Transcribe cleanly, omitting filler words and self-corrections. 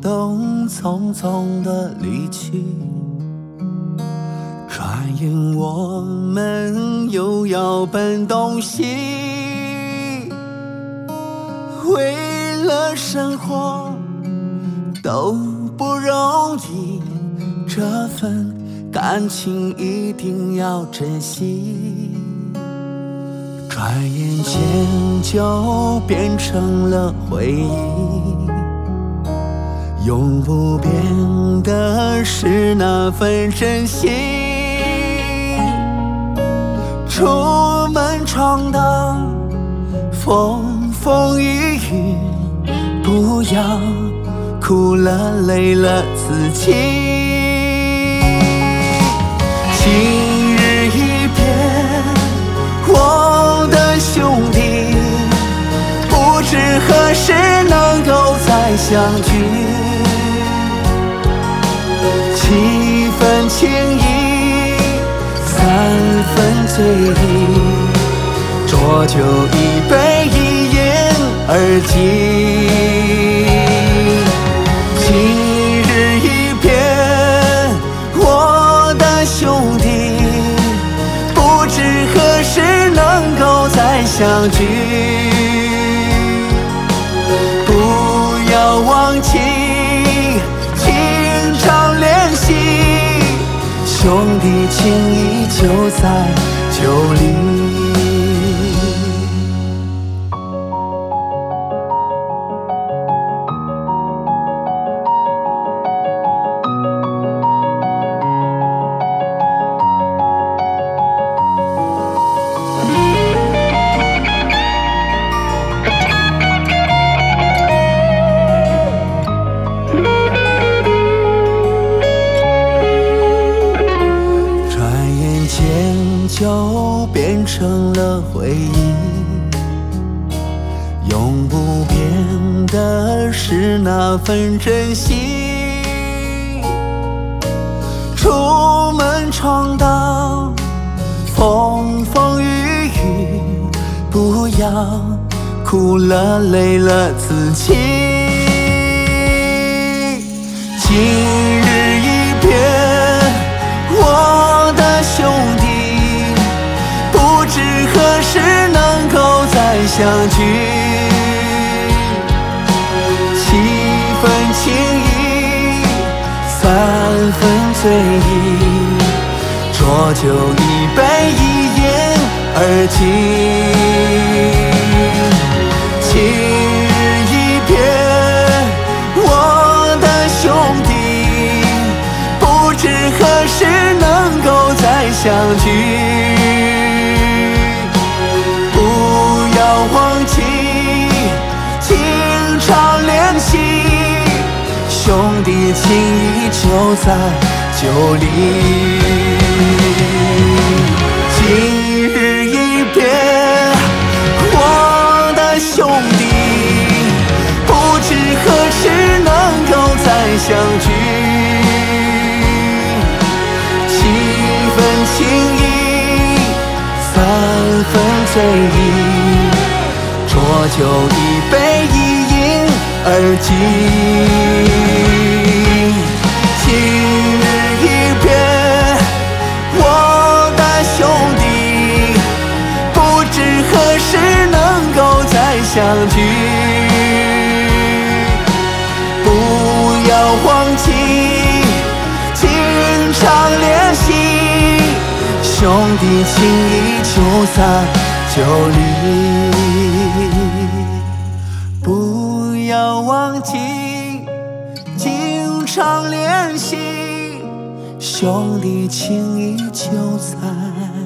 都匆匆地离去，转眼我们又要奔东西。为了生活都不容易，这份感情一定要珍惜。转眼间就变成了回忆，永不变的是那份真心。出门闯荡，风风雨雨，不要哭了累了自己。今日一别，我的兄弟，不知何时能够再相聚。7分情谊，3分醉意，浊酒一杯，一饮而尽。今日一别，我的兄弟，不知何时能够再相聚。不要忘记经常联系，兄弟情谊就在酒里。就变成了回忆，永不变的是那份珍惜。出门闯荡，风风雨雨，不要哭了累了自己。今日一别，我的兄弟，不知何时能够再相聚。7分情谊，3分醉意，浊酒一杯，一饮而尽。今日一别，我的兄弟，不知何时能够再相聚。忘记经常联系，兄弟情谊就在酒里。今日一别，我的兄弟，不知何时能够再相聚。7分情谊，3分醉意，浊酒一杯，一饮而尽。今日一别，我的兄弟，不知何时能够再相聚。不要忘记经常联系，兄弟情谊就在酒里。不要忘记经常联系，兄弟情谊就在